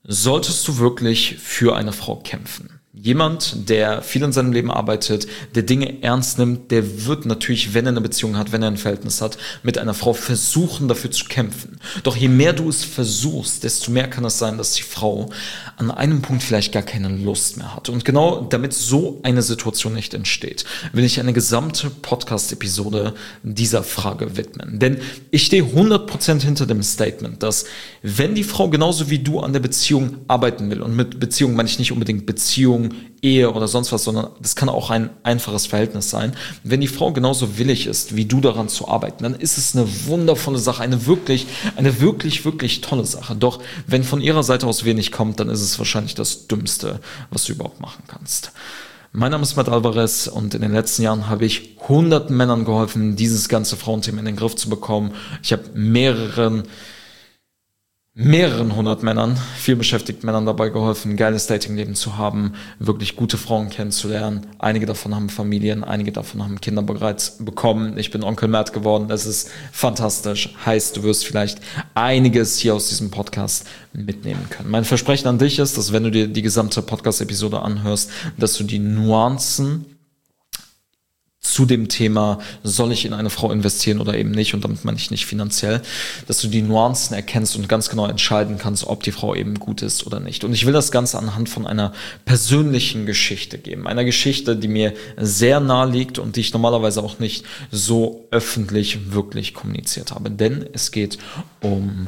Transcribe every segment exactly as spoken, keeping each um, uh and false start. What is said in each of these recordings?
Solltest du wirklich für eine Frau kämpfen? Jemand, der viel in seinem Leben arbeitet, der Dinge ernst nimmt, der wird natürlich, wenn er eine Beziehung hat, wenn er ein Verhältnis hat, mit einer Frau versuchen, dafür zu kämpfen. Doch je mehr du es versuchst, desto mehr kann es sein, dass die Frau an einem Punkt vielleicht gar keine Lust mehr hat. Und genau damit so eine Situation nicht entsteht, will ich eine gesamte Podcast-Episode dieser Frage widmen. Denn ich stehe hundert Prozent hinter dem Statement, dass wenn die Frau genauso wie du an der Beziehung arbeiten will, und mit Beziehung meine ich nicht unbedingt Beziehung, Ehe oder sonst was, sondern das kann auch ein einfaches Verhältnis sein. Wenn die Frau genauso willig ist, wie du daran zu arbeiten, dann ist es eine wundervolle Sache, eine wirklich, eine wirklich, wirklich tolle Sache. Doch wenn von ihrer Seite aus wenig kommt, dann ist es wahrscheinlich das Dümmste, was du überhaupt machen kannst. Mein Name ist Matt Alvarez und in den letzten Jahren habe ich hunderten Männern geholfen, dieses ganze Frauenthema in den Griff zu bekommen. Ich habe mehreren mehreren hundert Männern, viel beschäftigten Männern dabei geholfen, ein geiles Datingleben zu haben, wirklich gute Frauen kennenzulernen. Einige davon haben Familien, einige davon haben Kinder bereits bekommen. Ich bin Onkel Matt geworden, das ist fantastisch. Heißt, du wirst vielleicht einiges hier aus diesem Podcast mitnehmen können. Mein Versprechen an dich ist, dass wenn du dir die gesamte Podcast-Episode anhörst, dass du die Nuancen zu dem Thema, soll ich in eine Frau investieren oder eben nicht, und damit meine ich nicht finanziell, dass du die Nuancen erkennst und ganz genau entscheiden kannst, ob die Frau eben gut ist oder nicht. Und ich will das Ganze anhand von einer persönlichen Geschichte geben. Einer Geschichte, die mir sehr nahe liegt und die ich normalerweise auch nicht so öffentlich wirklich kommuniziert habe. Denn es geht um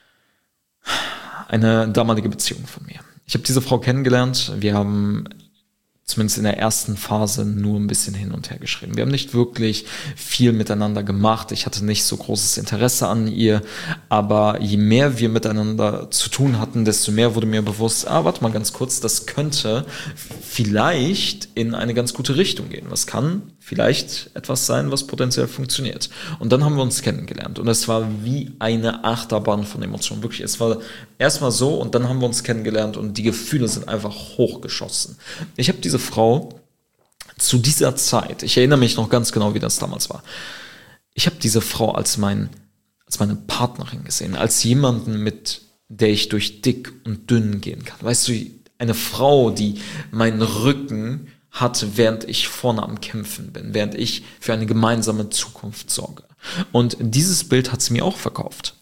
eine damalige Beziehung von mir. Ich habe diese Frau kennengelernt. Wir haben zumindest in der ersten Phase nur ein bisschen hin und her geschrieben. Wir haben nicht wirklich viel miteinander gemacht. Ich hatte nicht so großes Interesse an ihr, aber je mehr wir miteinander zu tun hatten, desto mehr wurde mir bewusst, ah, warte mal ganz kurz, das könnte vielleicht in eine ganz gute Richtung gehen. Das kann vielleicht etwas sein, was potenziell funktioniert. Und dann haben wir uns kennengelernt und es war wie eine Achterbahn von Emotionen. Wirklich, es war erstmal so und dann haben wir uns kennengelernt und die Gefühle sind einfach hochgeschossen. Ich habe diese Frau zu dieser Zeit, ich erinnere mich noch ganz genau, wie das damals war, ich habe diese Frau als, mein, als meine Partnerin gesehen, als jemanden, mit der ich durch dick und dünn gehen kann. Weißt du, eine Frau, die meinen Rücken hat, während ich vorne am Kämpfen bin, während ich für eine gemeinsame Zukunft sorge. Und dieses Bild hat sie mir auch verkauft.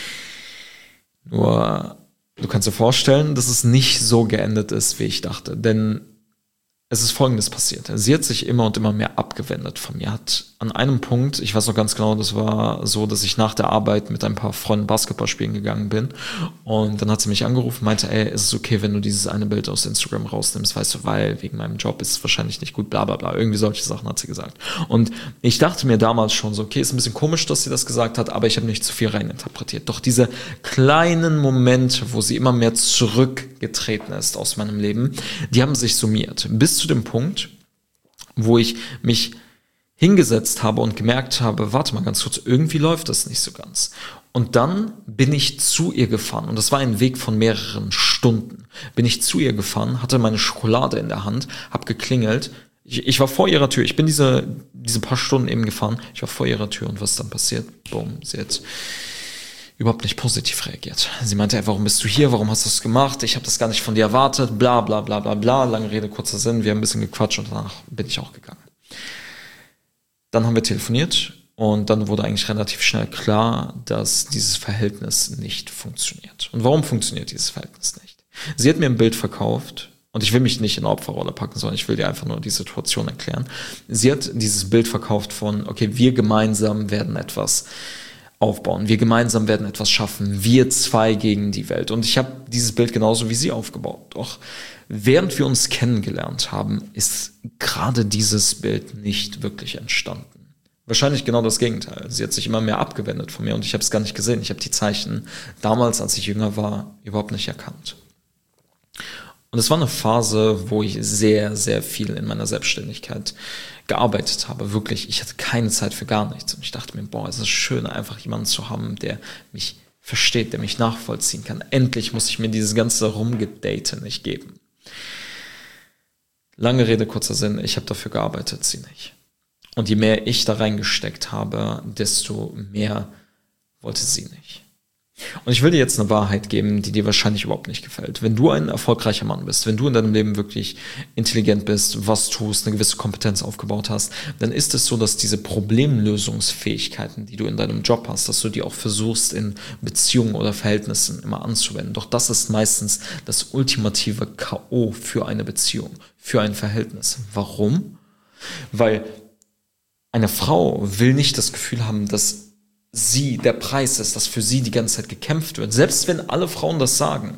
Nur, du kannst dir vorstellen, dass es nicht so geendet ist, wie ich dachte. Denn es ist Folgendes passiert. Sie hat sich immer und immer mehr abgewendet von mir. Hat an einem Punkt, ich weiß noch ganz genau, das war so, dass ich nach der Arbeit mit ein paar Freunden Basketball spielen gegangen bin. Und dann hat sie mich angerufen, meinte, ey, ist es okay, wenn du dieses eine Bild aus Instagram rausnimmst, weißt du, weil wegen meinem Job ist es wahrscheinlich nicht gut, bla bla bla. Irgendwie solche Sachen hat sie gesagt. Und ich dachte mir damals schon so, okay, ist ein bisschen komisch, dass sie das gesagt hat, aber ich habe nicht zu viel reininterpretiert. Doch diese kleinen Momente, wo sie immer mehr zurückgetreten ist aus meinem Leben, die haben sich summiert. Bis zu dem Punkt, wo ich mich hingesetzt habe und gemerkt habe, warte mal ganz kurz, irgendwie läuft das nicht so ganz. Und dann bin ich zu ihr gefahren und das war ein Weg von mehreren Stunden. Bin ich zu ihr gefahren, hatte meine Schokolade in der Hand, hab geklingelt. Ich, ich war vor ihrer Tür, ich bin diese, diese paar Stunden eben gefahren, ich war vor ihrer Tür und was dann passiert? Boom, sie hat überhaupt nicht positiv reagiert. Sie meinte, ey, warum bist du hier, warum hast du das gemacht, ich habe das gar nicht von dir erwartet, bla bla bla bla bla, lange Rede, kurzer Sinn, wir haben ein bisschen gequatscht und danach bin ich auch gegangen. Dann haben wir telefoniert und dann wurde eigentlich relativ schnell klar, dass dieses Verhältnis nicht funktioniert. Und warum funktioniert dieses Verhältnis nicht? Sie hat mir ein Bild verkauft und ich will mich nicht in eine Opferrolle packen, sondern ich will dir einfach nur die Situation erklären. Sie hat dieses Bild verkauft von, okay, wir gemeinsam werden etwas aufbauen. Wir gemeinsam werden etwas schaffen. Wir zwei gegen die Welt. Und ich habe dieses Bild genauso wie sie aufgebaut. Doch während wir uns kennengelernt haben, ist gerade dieses Bild nicht wirklich entstanden. Wahrscheinlich genau das Gegenteil. Sie hat sich immer mehr abgewendet von mir und ich habe es gar nicht gesehen. Ich habe die Zeichen damals, als ich jünger war, überhaupt nicht erkannt. Und es war eine Phase, wo ich sehr, sehr viel in meiner Selbstständigkeit gearbeitet habe. Wirklich, ich hatte keine Zeit für gar nichts. Und ich dachte mir, boah, es ist schön, einfach jemanden zu haben, der mich versteht, der mich nachvollziehen kann. Endlich muss ich mir dieses ganze Rumgedate nicht geben. Lange Rede, kurzer Sinn, ich habe dafür gearbeitet, sie nicht. Und je mehr ich da reingesteckt habe, desto mehr wollte sie nicht. Und ich will dir jetzt eine Wahrheit geben, die dir wahrscheinlich überhaupt nicht gefällt. Wenn du ein erfolgreicher Mann bist, wenn du in deinem Leben wirklich intelligent bist, was tust, eine gewisse Kompetenz aufgebaut hast, dann ist es so, dass diese Problemlösungsfähigkeiten, die du in deinem Job hast, dass du die auch versuchst in Beziehungen oder Verhältnissen immer anzuwenden. Doch das ist meistens das ultimative K O für eine Beziehung, für ein Verhältnis. Warum? Weil eine Frau will nicht das Gefühl haben, dass sie der Preis ist, dass für sie die ganze Zeit gekämpft wird. Selbst wenn alle Frauen das sagen.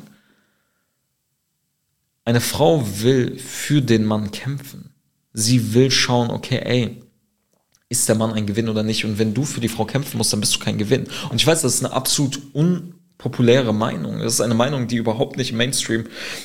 Eine Frau will für den Mann kämpfen. Sie will schauen, okay, ey, ist der Mann ein Gewinn oder nicht? Und wenn du für die Frau kämpfen musst, dann bist du kein Gewinn. Und ich weiß, das ist eine absolut unpopuläre Meinung. Das ist eine Meinung, die überhaupt nicht im Mainstream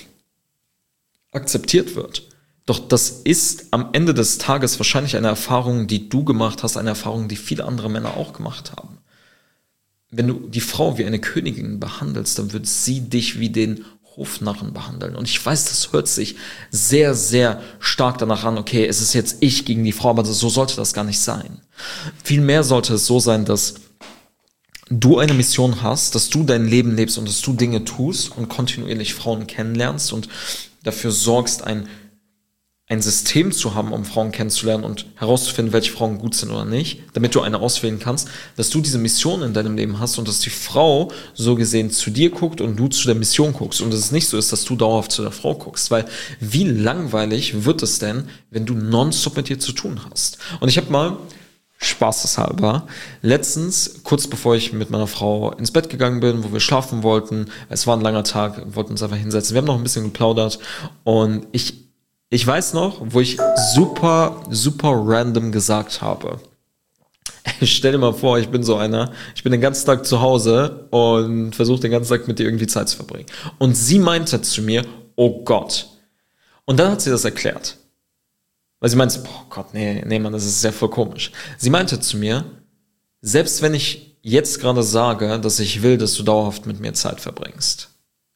akzeptiert wird. Doch das ist am Ende des Tages wahrscheinlich eine Erfahrung, die du gemacht hast, eine Erfahrung, die viele andere Männer auch gemacht haben. Wenn du die Frau wie eine Königin behandelst, dann wird sie dich wie den Hofnarren behandeln. Und ich weiß, das hört sich sehr, sehr stark danach an, okay, es ist jetzt ich gegen die Frau, aber so sollte das gar nicht sein. Vielmehr sollte es so sein, dass du eine Mission hast, dass du dein Leben lebst und dass du Dinge tust und kontinuierlich Frauen kennenlernst und dafür sorgst, ein ein System zu haben, um Frauen kennenzulernen und herauszufinden, welche Frauen gut sind oder nicht, damit du eine auswählen kannst, dass du diese Mission in deinem Leben hast und dass die Frau so gesehen zu dir guckt und du zu der Mission guckst und dass es nicht so ist, dass du dauerhaft zu der Frau guckst, weil wie langweilig wird es denn, wenn du nonstop mit dir zu tun hast? Und ich habe mal spaßeshalber letztens, kurz bevor ich mit meiner Frau ins Bett gegangen bin, wo wir schlafen wollten, es war ein langer Tag, wir wollten uns einfach hinsetzen, wir haben noch ein bisschen geplaudert und ich Ich weiß noch, wo ich super, super random gesagt habe. Stell dir mal vor, ich bin so einer, ich bin den ganzen Tag zu Hause und versuche den ganzen Tag mit dir irgendwie Zeit zu verbringen. Und sie meinte zu mir, oh Gott. Und dann hat sie das erklärt. Weil sie meinte, oh Gott, nee, nee, Mann, das ist sehr voll komisch. Sie meinte zu mir, selbst wenn ich jetzt gerade sage, dass ich will, dass du dauerhaft mit mir Zeit verbringst,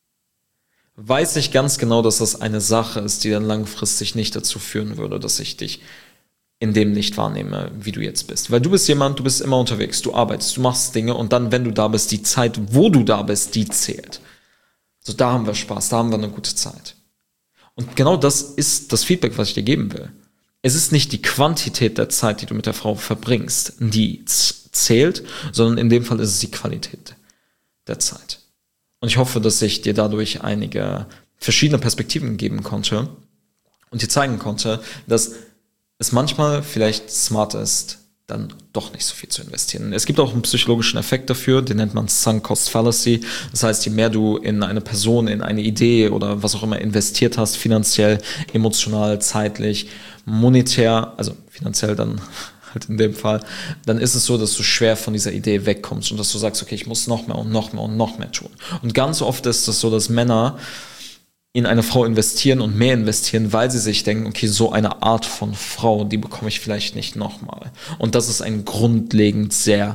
weiß ich ganz genau, dass das eine Sache ist, die dann langfristig nicht dazu führen würde, dass ich dich in dem Licht wahrnehme, wie du jetzt bist. Weil du bist jemand, du bist immer unterwegs, du arbeitest, du machst Dinge und dann, wenn du da bist, die Zeit, wo du da bist, die zählt. So, da haben wir Spaß, da haben wir eine gute Zeit. Und genau das ist das Feedback, was ich dir geben will. Es ist nicht die Quantität der Zeit, die du mit der Frau verbringst, die zählt, sondern in dem Fall ist es die Qualität der Zeit. Und ich hoffe, dass ich dir dadurch einige verschiedene Perspektiven geben konnte und dir zeigen konnte, dass es manchmal vielleicht smart ist, dann doch nicht so viel zu investieren. Es gibt auch einen psychologischen Effekt dafür, den nennt man Sunk Cost Fallacy. Das heißt, je mehr du in eine Person, in eine Idee oder was auch immer investiert hast, finanziell, emotional, zeitlich, monetär, also finanziell dann halt in dem Fall, dann ist es so, dass du schwer von dieser Idee wegkommst und dass du sagst, okay, ich muss noch mehr und noch mehr und noch mehr tun. Und ganz oft ist es so, dass Männer in eine Frau investieren und mehr investieren, weil sie sich denken, okay, so eine Art von Frau, die bekomme ich vielleicht nicht nochmal. Und das ist ein grundlegend sehr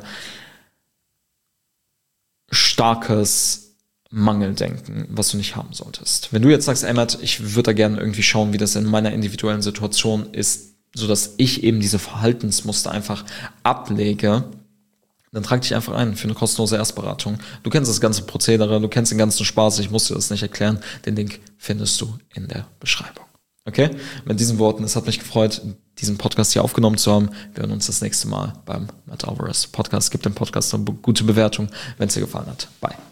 starkes Mangeldenken, was du nicht haben solltest. Wenn du jetzt sagst, ey Matt, ich würde da gerne irgendwie schauen, wie das in meiner individuellen Situation ist, sodass ich eben diese Verhaltensmuster einfach ablege, dann trag dich einfach ein für eine kostenlose Erstberatung. Du kennst das ganze Prozedere, du kennst den ganzen Spaß, ich muss dir das nicht erklären. Den Link findest du in der Beschreibung. Okay? Mit diesen Worten, es hat mich gefreut, diesen Podcast hier aufgenommen zu haben. Wir hören uns das nächste Mal beim Matt Alvarez Podcast. Gib dem Podcast eine gute Bewertung, wenn es dir gefallen hat. Bye.